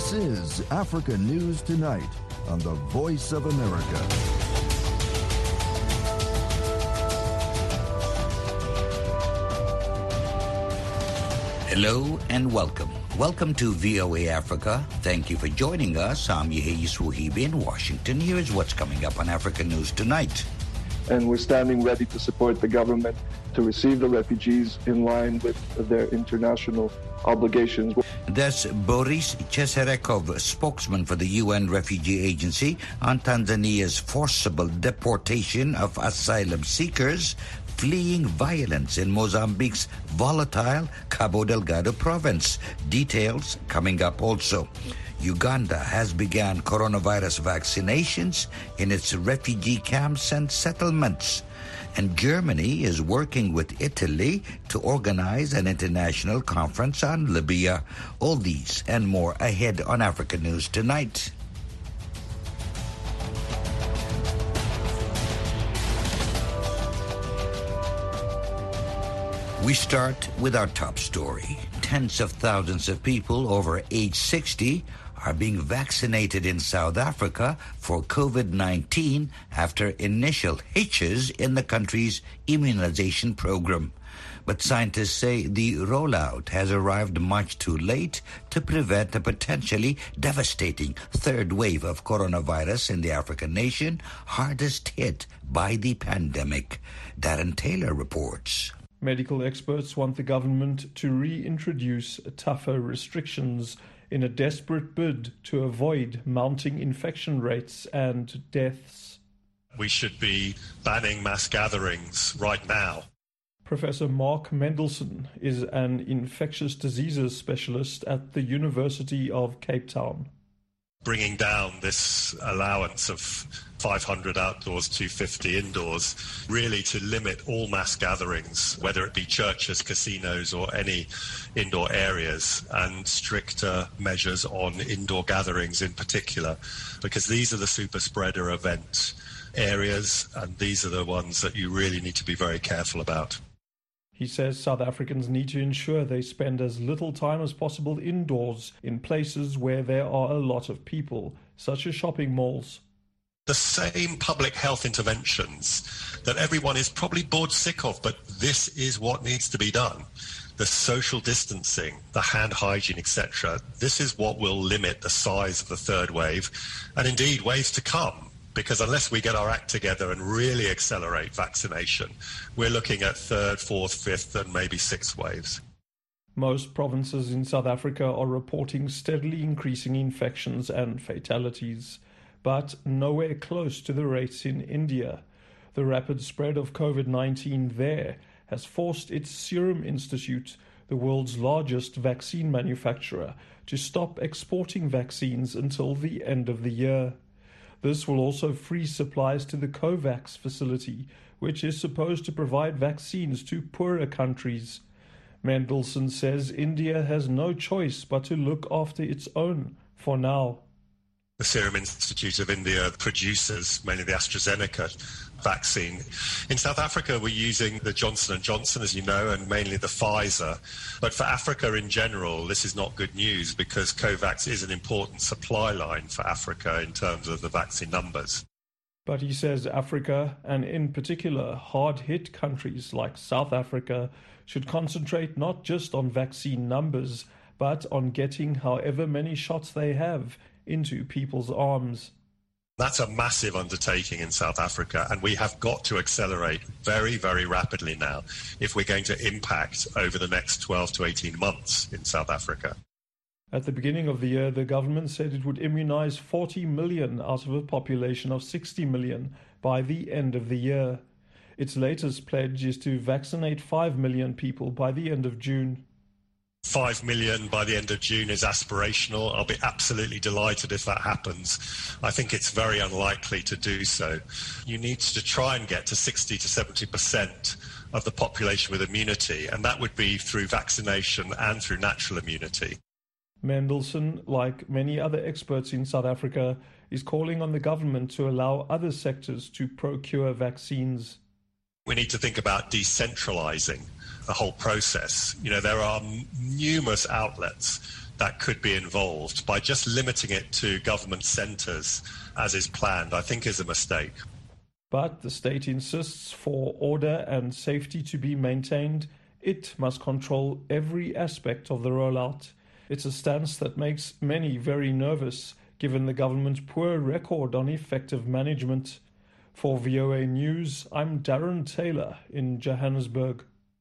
This is Africa News Tonight on the Voice of America. Hello and welcome. Welcome to VOA Africa. Thank you for joining us. I'm Yehi Swuhibi in Washington. Here is what's coming up on Africa News Tonight. And we're standing ready to support the government to receive the refugees in line with their international obligations. That's Boris Cheserekov, spokesman for the UN Refugee Agency, on Tanzania's forcible deportation of asylum seekers fleeing violence in Mozambique's volatile Cabo Delgado province. Details coming up also. Uganda has begun coronavirus vaccinations in its refugee camps and settlements. And Germany is working with Italy to organize an international conference on Libya. All these and more ahead on Africa News Tonight. We start with our top story. Tens of thousands of people over age 60 are being vaccinated in South Africa for COVID-19 after initial hitches in the country's immunization program. But scientists say the rollout has arrived much too late to prevent a potentially devastating third wave of coronavirus in the African nation hardest hit by the pandemic. Darren Taylor reports. Medical experts want the government to reintroduce tougher restrictions in a desperate bid to avoid mounting infection rates and deaths. We should be banning mass gatherings right now. Professor Mark Mendelsohn is an infectious diseases specialist at the University of Cape Town. Bringing down this allowance of 500 outdoors, 250 indoors, really to limit all mass gatherings, whether it be churches, casinos, or any indoor areas, and stricter measures on indoor gatherings in particular, because these are the super spreader event areas, and these are the ones that you really need to be very careful about. He says South Africans need to ensure they spend as little time as possible indoors in places where there are a lot of people, such as shopping malls. The same public health interventions that everyone is probably bored sick of, but this is what needs to be done. The social distancing, the hand hygiene, etc. This is what will limit the size of the third wave, and indeed waves to come. Because unless we get our act together and really accelerate vaccination, we're looking at third, fourth, fifth, and maybe sixth waves. Most provinces in South Africa are reporting steadily increasing infections and fatalities, but nowhere close to the rates in India. The rapid spread of COVID-19 there has forced its Serum Institute, the world's largest vaccine manufacturer, to stop exporting vaccines until the end of the year. This will also free supplies to the COVAX facility, which is supposed to provide vaccines to poorer countries. Mendelsohn says India has no choice but to look after its own for now. The Serum Institute of India produces mainly the AstraZeneca vaccine. In South Africa, we're using the Johnson & Johnson, as you know, and mainly the Pfizer. But for Africa in general, this is not good news because COVAX is an important supply line for Africa in terms of the vaccine numbers. But he says Africa, and in particular hard-hit countries like South Africa, should concentrate not just on vaccine numbers, but on getting however many shots they have into people's arms. That's a massive undertaking in South Africa, and we have got to accelerate very, very rapidly now if we're going to impact over the next 12 to 18 months in South Africa. At the beginning of the year, the government said it would immunize 40 million out of a population of 60 million by the end of the year. Its latest pledge is to vaccinate 5 million people by the end of June. 5 million by the end of June is aspirational. I'll be absolutely delighted if that happens. I think it's very unlikely to do so. You need to try and get to 60 to 70% of the population with immunity, and that would be through vaccination and through natural immunity. Mendelsohn, like many other experts in South Africa, is calling on the government to allow other sectors to procure vaccines. We need to think about decentralizing the whole process. You know, there are numerous outlets that could be involved by just limiting it to government centres, as is planned, I think is a mistake. But the state insists for order and safety to be maintained, it must control every aspect of the rollout. It's a stance that makes many very nervous, given the government's poor record on effective management. For VOA News, I'm Darren Taylor in Johannesburg.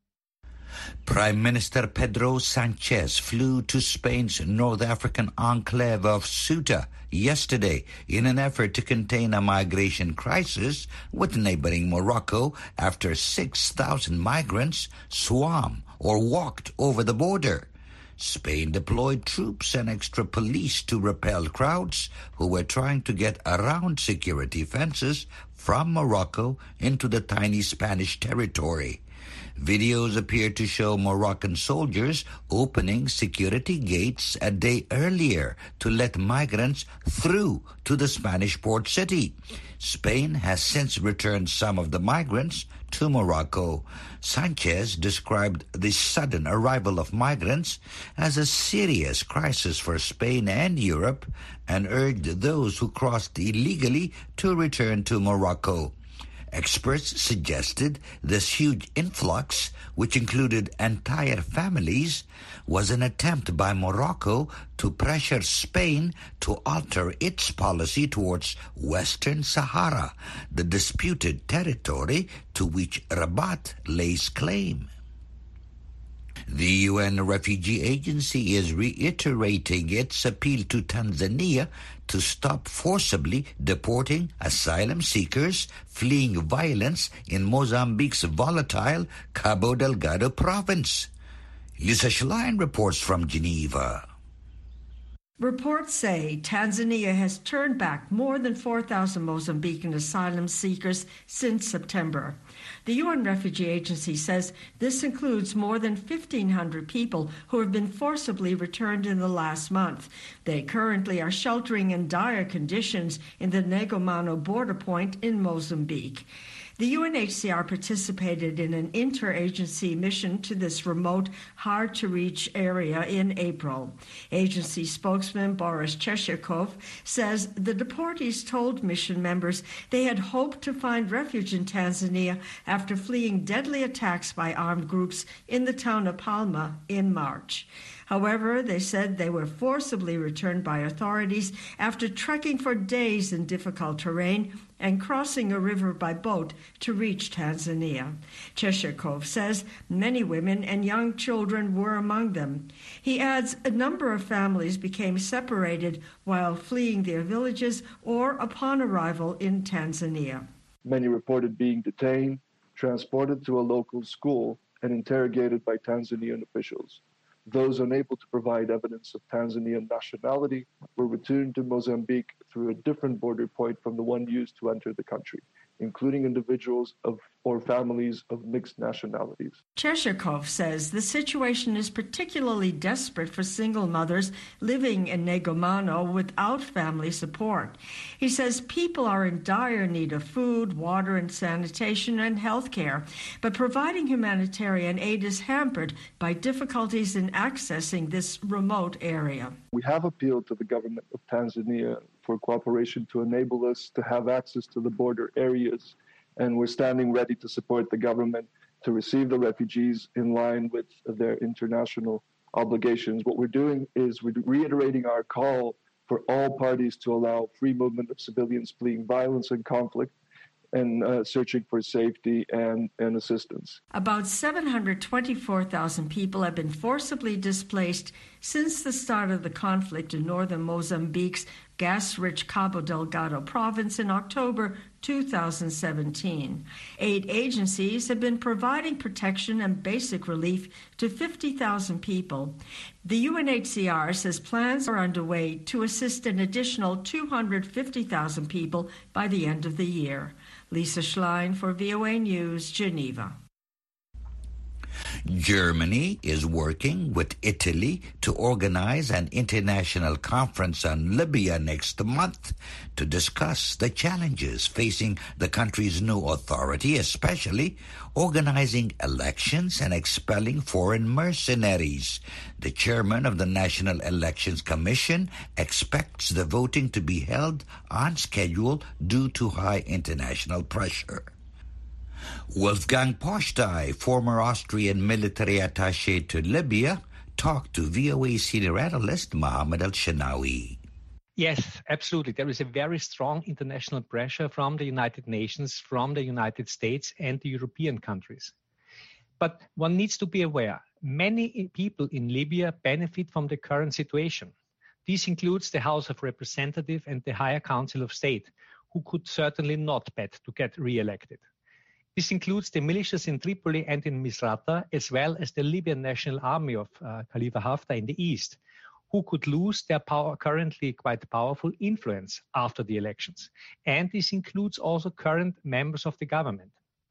Prime Minister Pedro Sanchez flew to Spain's North African enclave of Ceuta yesterday in an effort to contain a migration crisis with neighboring Morocco after 6,000 migrants swam or walked over the border. Spain deployed troops and extra police to repel crowds who were trying to get around security fences from Morocco into the tiny Spanish territory. Videos appear to show Moroccan soldiers opening security gates a day earlier to let migrants through to the Spanish port city. Spain has since returned some of the migrants to Morocco. Sanchez described the sudden arrival of migrants as a serious crisis for Spain and Europe and urged those who crossed illegally to return to Morocco. Experts suggested this huge influx, which included entire families, was an attempt by Morocco to pressure Spain to alter its policy towards Western Sahara, the disputed territory to which Rabat lays claim. The UN Refugee Agency is reiterating its appeal to Tanzania to stop forcibly deporting asylum seekers fleeing violence in Mozambique's volatile Cabo Delgado province. Lisa Schlein reports from Geneva. Reports say Tanzania has turned back more than 4,000 Mozambican asylum seekers since September. The UN Refugee Agency says this includes more than 1,500 people who have been forcibly returned in the last month. They currently are sheltering in dire conditions in the Negomano border point in Mozambique. The UNHCR participated in an interagency mission to this remote, hard-to-reach area in April. Agency spokesman Boris Cheshirkov says the deportees told mission members they had hoped to find refuge in Tanzania after fleeing deadly attacks by armed groups in the town of Palma in March. However, they said they were forcibly returned by authorities after trekking for days in difficult terrain and crossing a river by boat to reach Tanzania. Cheshirkov says many women and young children were among them. He adds a number of families became separated while fleeing their villages or upon arrival in Tanzania. Many reported being detained, transported to a local school, and interrogated by Tanzanian officials. Those unable to provide evidence of Tanzanian nationality were returned to Mozambique through a different border point from the one used to enter the country, including individuals or families of mixed nationalities. Cheshirkov says the situation is particularly desperate for single mothers living in Negomano without family support. He says people are in dire need of food, water and sanitation and health care, but providing humanitarian aid is hampered by difficulties in accessing this remote area. We have appealed to the government of Tanzania for cooperation to enable us to have access to the border areas, and we're standing ready to support the government to receive the refugees in line with their international obligations. What we're doing is we're reiterating our call for all parties to allow free movement of civilians fleeing violence and conflict and searching for safety and assistance. About 724,000 people have been forcibly displaced since the start of the conflict in northern Mozambique's gas-rich Cabo Delgado province in October 2017. 8 agencies have been providing protection and basic relief to 50,000 people. The UNHCR says plans are underway to assist an additional 250,000 people by the end of the year. Lisa Schlein for VOA News, Geneva. Germany is working with Italy to organize an international conference on Libya next month to discuss the challenges facing the country's new authority, especially organizing elections and expelling foreign mercenaries. The chairman of the National Elections Commission expects the voting to be held on schedule due to high international pressure. Wolfgang Postai, former Austrian military attaché to Libya, talked to VOA senior analyst Mohammed El-Shenawi. Yes, absolutely. There is a very strong international pressure from the United Nations, from the United States and the European countries. But one needs to be aware, many people in Libya benefit from the current situation. This includes the House of Representatives and the Higher Council of State, who could certainly not bet to get re-elected. This includes the militias in Tripoli and in Misrata, as well as the Libyan National Army of Khalifa Haftar in the east, who could lose their currently quite powerful influence after the elections. And this includes also current members of the government.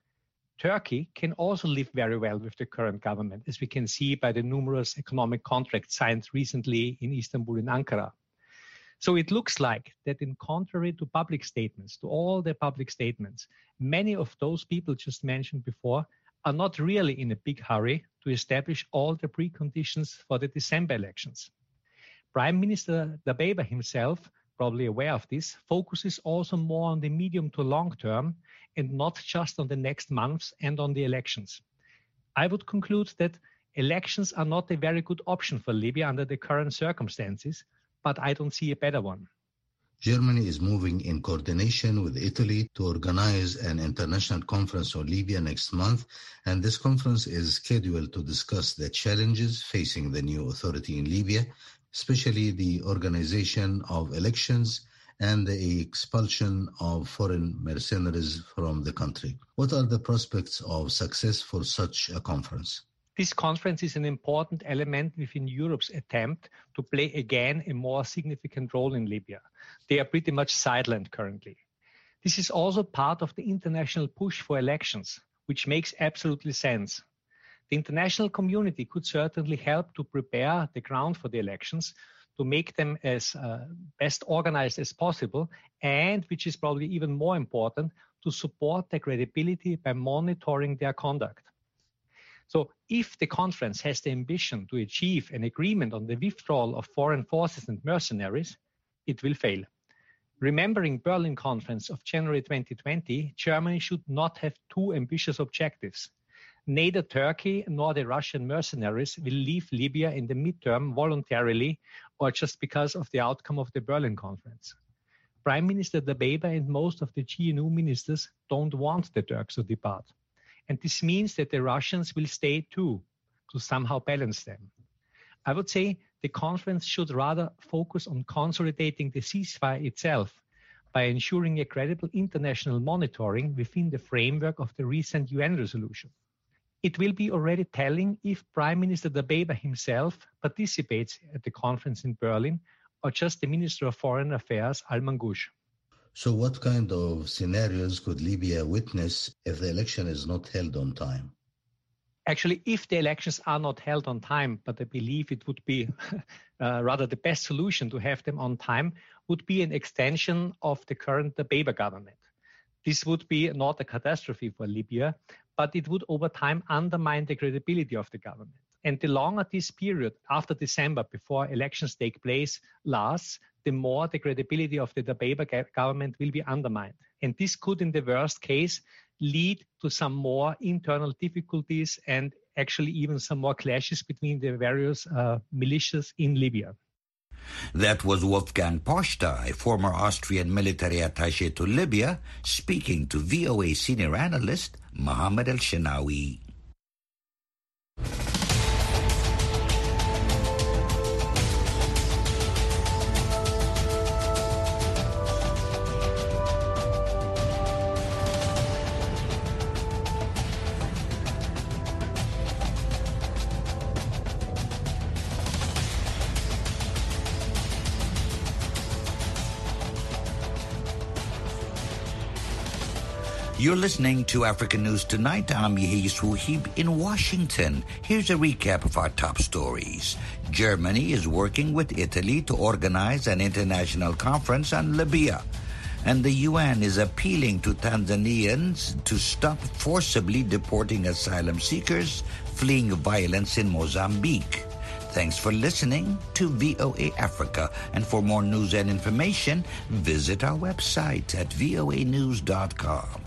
Turkey can also live very well with the current government, as we can see by the numerous economic contracts signed recently in Istanbul and Ankara. So it looks like that, in contrary to public statements, to all the public statements, many of those people just mentioned before are not really in a big hurry to establish all the preconditions for the December elections. Prime Minister Dabeba himself, probably aware of this, focuses also more on the medium to long term and not just on the next months and on the elections. I would conclude that elections are not a very good option for Libya under the current circumstances, but I don't see a better one. Germany is moving in coordination with Italy to organize an international conference on Libya next month, and this conference is scheduled to discuss the challenges facing the new authority in Libya, especially the organization of elections and the expulsion of foreign mercenaries from the country. What are the prospects of success for such a conference? This conference is an important element within Europe's attempt to play again a more significant role in Libya. They are pretty much sidelined currently. This is also part of the international push for elections, which makes absolutely sense. The international community could certainly help to prepare the ground for the elections, to make them as best organized as possible, and, which is probably even more important, to support their credibility by monitoring their conduct. So if the conference has the ambition to achieve an agreement on the withdrawal of foreign forces and mercenaries, it will fail. Remembering Berlin Conference of January 2020, Germany should not have too ambitious objectives. Neither Turkey nor the Russian mercenaries will leave Libya in the midterm voluntarily or just because of the outcome of the Berlin Conference. Prime Minister Dabeba and most of the GNU ministers don't want the Turks to depart. And this means that the Russians will stay too, to somehow balance them. I would say the conference should rather focus on consolidating the ceasefire itself by ensuring a credible international monitoring within the framework of the recent UN resolution. It will be already telling if Prime Minister Dabeba himself participates at the conference in Berlin or just the Minister of Foreign Affairs, Al-Mangoush. So what kind of scenarios could Libya witness if the election is not held on time? Actually, if the elections are not held on time, but I believe it would be rather the best solution to have them on time, would be an extension of the current Dabeba government. This would be not a catastrophe for Libya, but it would over time undermine the credibility of the government. And the longer this period after December, before elections take place, lasts, the more the credibility of the Dabeba government will be undermined. And this could, in the worst case, lead to some more internal difficulties and actually even some more clashes between the various militias in Libya. That was Wolfgang Postai, former Austrian military attaché to Libya, speaking to VOA senior analyst Mohammed El-Shenawi. You're listening to African News Tonight. I'm Yehi Suhib in Washington. Here's a recap of our top stories. Germany is working with Italy to organize an international conference on Libya. And the UN is appealing to Tanzanians to stop forcibly deporting asylum seekers fleeing violence in Mozambique. Thanks for listening to VOA Africa. And for more news and information, visit our website at voanews.com.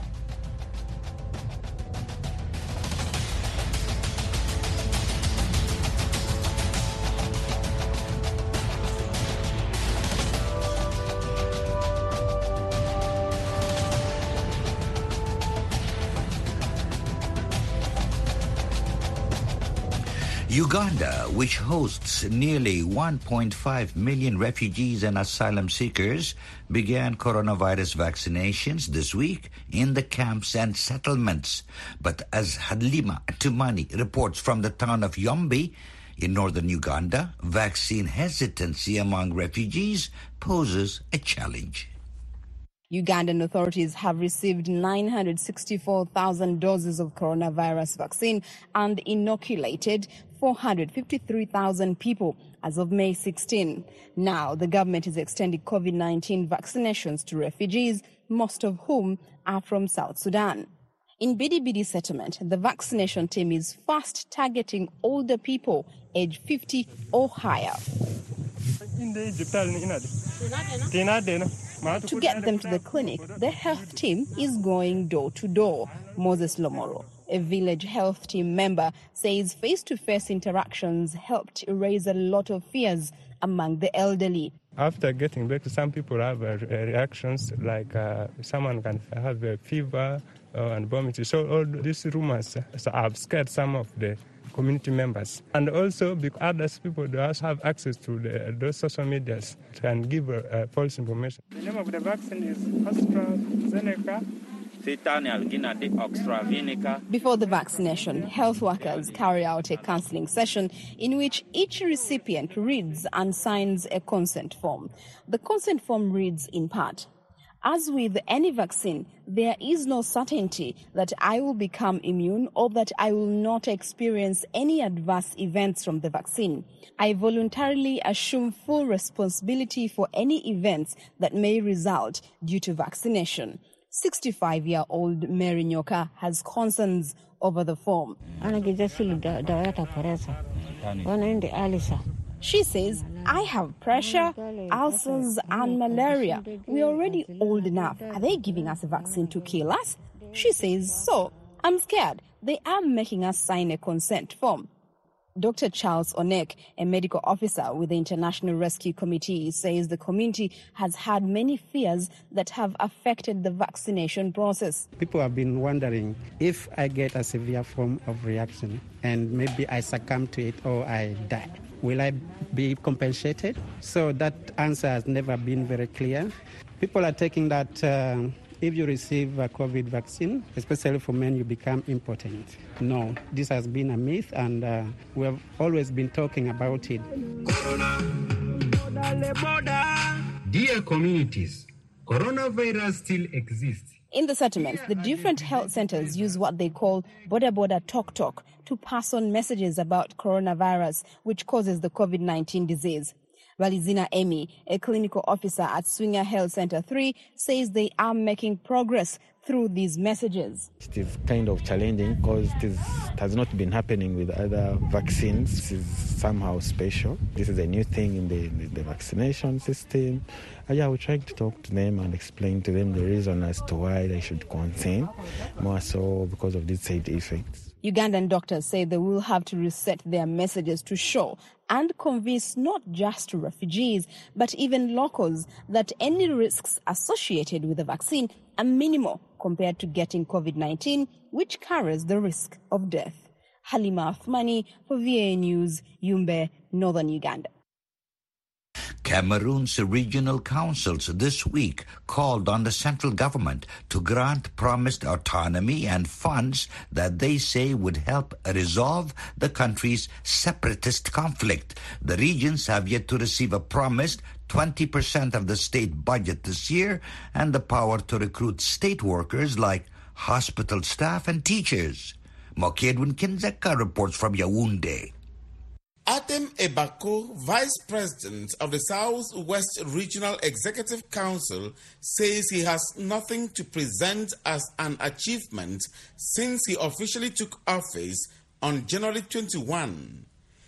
Uganda, which hosts nearly 1.5 million refugees and asylum seekers, began coronavirus vaccinations this week in the camps and settlements. But as Halima Tumani reports from the town of Yombe in northern Uganda, vaccine hesitancy among refugees poses a challenge. Ugandan authorities have received 964,000 doses of coronavirus vaccine and inoculated 453,000 people as of May 16. Now, the government is extending COVID-19 vaccinations to refugees, most of whom are from South Sudan. In Bidi settlement, the vaccination team is fast targeting older people aged 50 or higher. To get them to the clinic, the health team is going door to door. Moses Lomoro, a village health team member, says face-to-face interactions helped erase a lot of fears among the elderly. After getting back, some people have reactions like someone can have a fever and vomiting. So all these rumors have scared some of the community members. And also because others people do also have access to those social medias can give false information. The name of the vaccine is AstraZeneca. Before the vaccination, health workers carry out a counseling session in which each recipient reads and signs a consent form. The consent form reads in part, "As with any vaccine, there is no certainty that I will become immune or that I will not experience any adverse events from the vaccine. I voluntarily assume full responsibility for any events that may result due to vaccination." 65-year-old Mary Nyoka has concerns over the form. She says, "I have pressure, ulcers and malaria. We're already old enough. Are they giving us a vaccine to kill us?" She says, "So, I'm scared. They are making us sign a consent form." Dr. Charles Onek, a medical officer with the International Rescue Committee, says the community has had many fears that have affected the vaccination process. People have been wondering if I get a severe form of reaction and maybe I succumb to it or I die, will I be compensated? So that answer has never been very clear. People are taking that if you receive a COVID vaccine, especially for men, you become impotent. No, this has been a myth, and we have always been talking about it. Dear communities, coronavirus still exists. In the settlements, the different health centers use what they call border talk to pass on messages about coronavirus, which causes the COVID-19 disease. Valizina Emi, a clinical officer at Swinger Health Center 3, says they are making progress through these messages. It is kind of challenging because it has not been happening with other vaccines. This is somehow special. This is a new thing in the vaccination system. We're trying to talk to them and explain to them the reason as to why they should consent, more so because of these side effects. Ugandan doctors say they will have to reset their messages to show and convince not just refugees, but even locals that any risks associated with the vaccine are minimal compared to getting COVID-19, which carries the risk of death. Halima Athmani for VOA News, Yumbe, Northern Uganda. Cameroon's regional councils this week called on the central government to grant promised autonomy and funds that they say would help resolve the country's separatist conflict. The regions have yet to receive a promised 20% of the state budget this year and the power to recruit state workers like hospital staff, and teachers. Moki Edwin Kinzeka reports from Yaoundé. Atem Ebako, Vice President of the South-West Regional Executive Council, says he has nothing to present as an achievement since he officially took office on January 21.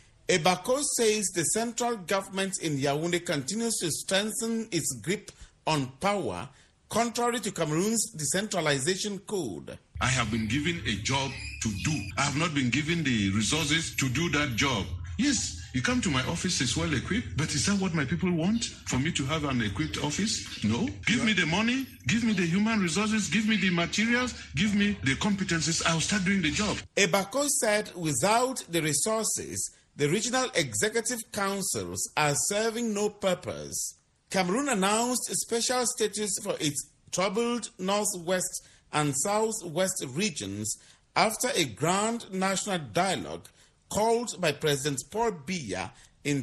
Ebako says the central government in Yaoundé continues to strengthen its grip on power, contrary to Cameroon's decentralization code. I have been given a job to do. I have not been given the resources to do that job. Yes, you come to my office, it's well equipped, but is that what my people want? For me to have an equipped office? No. Give me the money, give me the human resources, give me the materials, give me the competencies, I'll start doing the job. Ebako said without the resources, the regional executive councils are serving no purpose. Cameroon announced a special status for its troubled northwest and southwest regions after a grand national dialogue called by President Paul Biya in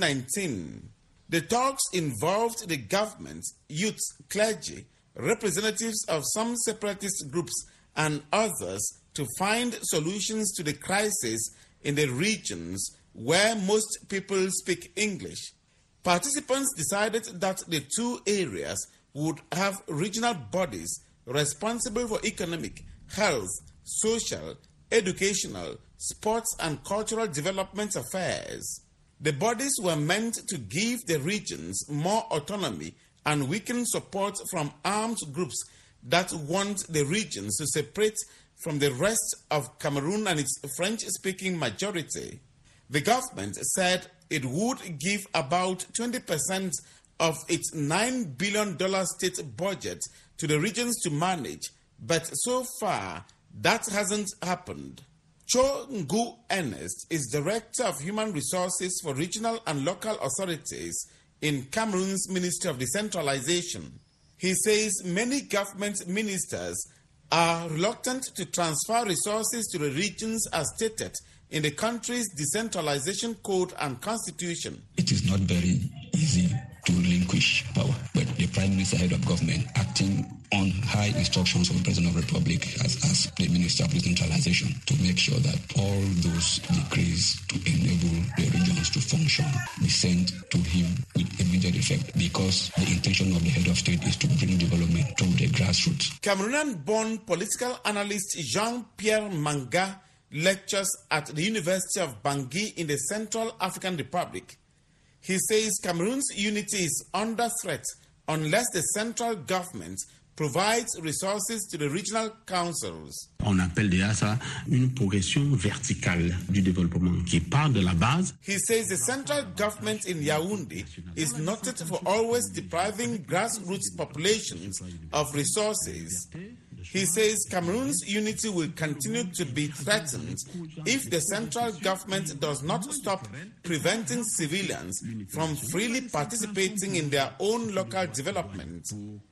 2019. The talks involved the government, youth, clergy, representatives of some separatist groups and others to find solutions to the crisis in the regions where most people speak English. Participants decided that the two areas would have regional bodies responsible for economic, health, social, educational, sports and cultural development affairs. The bodies were meant to give the regions more autonomy and weaken support from armed groups that want the regions to separate from the rest of Cameroon and its French-speaking majority. The government said it would give about 20% of its $9 billion state budget to the regions to manage, but so far that hasn't happened. Cho Ngu Ernest is Director of Human Resources for Regional and Local Authorities in Cameroon's Ministry of Decentralization. He says many government ministers are reluctant to transfer resources to the regions as stated in the country's decentralization code and constitution. It is not very easy to relinquish power, but the Prime Minister, head of government, acting on high instructions of the President of the Republic as the Minister of Decentralization, to make sure that all those decrees to enable the regions to function be sent to him with immediate effect, because the intention of the head of state is to bring development to the grassroots. Cameroonian-born political analyst Jean-Pierre Manga lectures at the University of Bangui in the Central African Republic. He says Cameroon's unity is under threat unless the central government provides resources to the regional councils. On appelle déjà ça une progression verticale du développement qui part de la base. He says the central government in Yaoundé is noted for always depriving grassroots populations of resources. He says Cameroon's unity will continue to be threatened if the central government does not stop preventing civilians from freely participating in their own local development.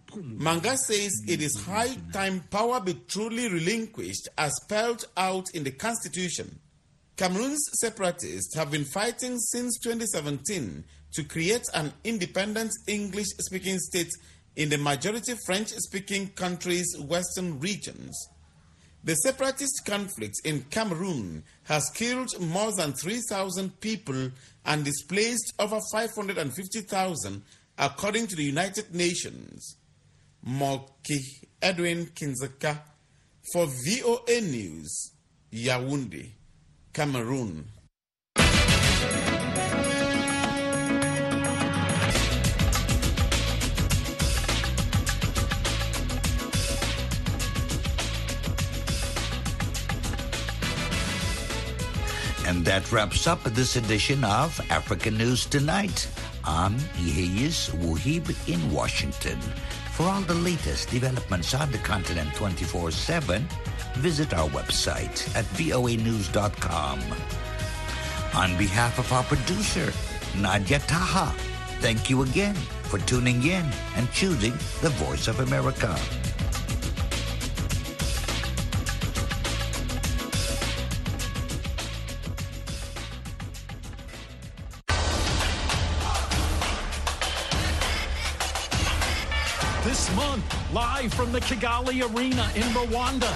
Manga says it is high time power be truly relinquished as spelled out in the constitution. Cameroon's separatists have been fighting since 2017 to create an independent English-speaking state in the majority French-speaking country's western regions. The separatist conflict in Cameroon has killed more than 3,000 people and displaced over 550,000, according to the United Nations. Moki Edwin Kinzeka for VOA News, Yaoundé, Cameroon. And that wraps up this edition of African News Tonight. I'm Iheyis Wuhib in Washington. For all the latest developments on the continent 24/7, visit our website at voanews.com. On behalf of our producer, Nadia Taha, thank you again for tuning in and choosing the Voice of America. This month, live from the Kigali Arena in Rwanda.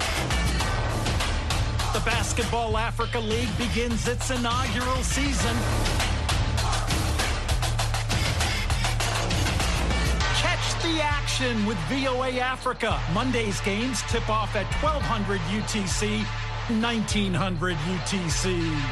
The Basketball Africa League begins its inaugural season. Catch the action with VOA Africa. Monday's games tip off at 1200 UTC, 1900 UTC.